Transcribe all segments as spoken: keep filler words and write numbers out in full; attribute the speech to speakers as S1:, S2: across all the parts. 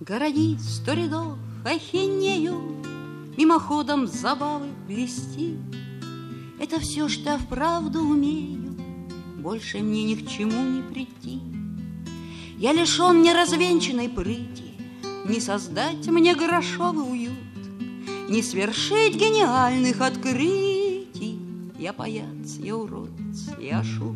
S1: Городить сто рядов ахинею, мимоходом забавы плести. Это все, что я вправду умею, больше мне ни к чему не прийти. Я лишен неразвенчанной прыти, не создать мне грошовый уют, не свершить гениальных открытий. Я паяц, я уродец, я шут.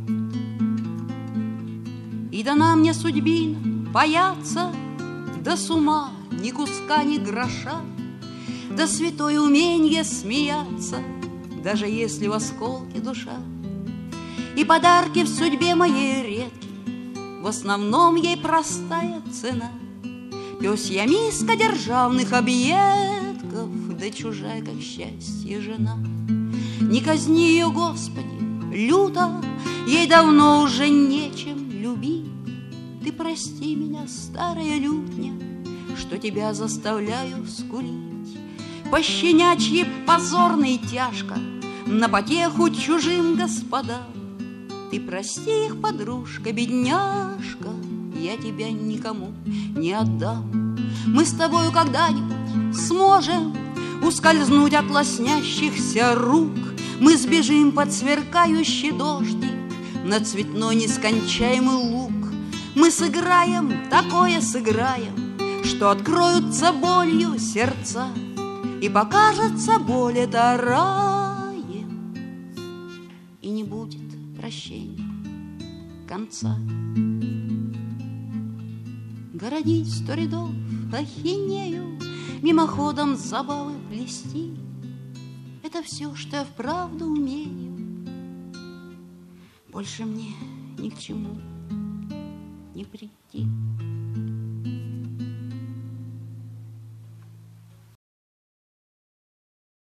S1: И дана мне судьбина паяться до с ума, ни куска, ни гроша, да святое уменье смеяться, даже если в осколке душа. И подарки в судьбе моей редки, в основном ей простая цена. Пёсья миска державных объедков, да чужая, как счастье, жена. Не казни ее, Господи, люто, ей давно уже нечем любить. Ты прости меня, старая лютня, что тебя заставляю скулить. Пощенячьи позорно и тяжко, на потеху чужим господам. Ты прости их, подружка, бедняжка, я тебя никому не отдам. Мы с тобою когда-нибудь сможем ускользнуть от лоснящихся рук. Мы сбежим под сверкающий дождик на цветной нескончаемый луг. Мы сыграем, такое сыграем, что откроются болью сердца, и покажется боль это раем, и не будет прощения конца. Городить сто рядов ахинею, мимоходом забавы плести. Это все, что я вправду умею, больше мне ни к чему не прийти.